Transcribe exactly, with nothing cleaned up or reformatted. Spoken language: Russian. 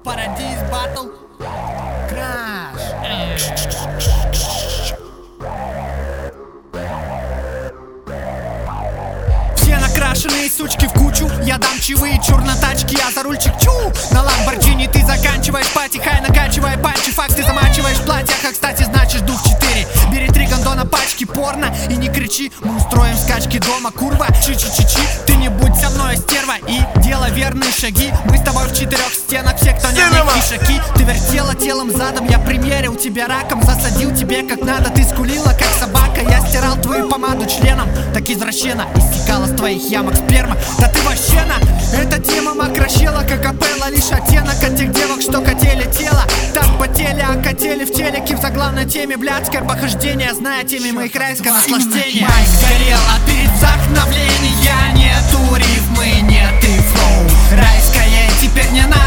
Парадиз батл. Краш. Все накрашенные сучки в кучу. Я дам чаевые, чур на тачке, я за рульчик чу. На ламборджини ты заканчиваешь пати, хай накачивая панчи. Факт, ты замачиваешь платье, как кстати значишь дух четыре. Бери три гондона пачки порно и не кричи. Мы устроим скачки дома, курва. Чи-чи-чи-чи, ты не будь со мной, стерва. И делай верные шаги. Мы с тобой в четырех стенах, все, кто не кишаки. Ты вертела телом задом, я примерил тебя раком. Засадил тебе как надо, ты скулила как собака. Я стирал твою помаду членом, так извращенно истекала с твоих ямок сперма. Да ты вообще на эта тема мокрощела, как капелла. Лишь оттенок от тех девок, что хотели тело. Так потели, а хотели в телеке. В заглавной теме блядское похождение, зная теме моих райского наслаждения. Майк сгорел, а перед вдохновлением нету рифмы, нет и флоу. Райское теперь не надо.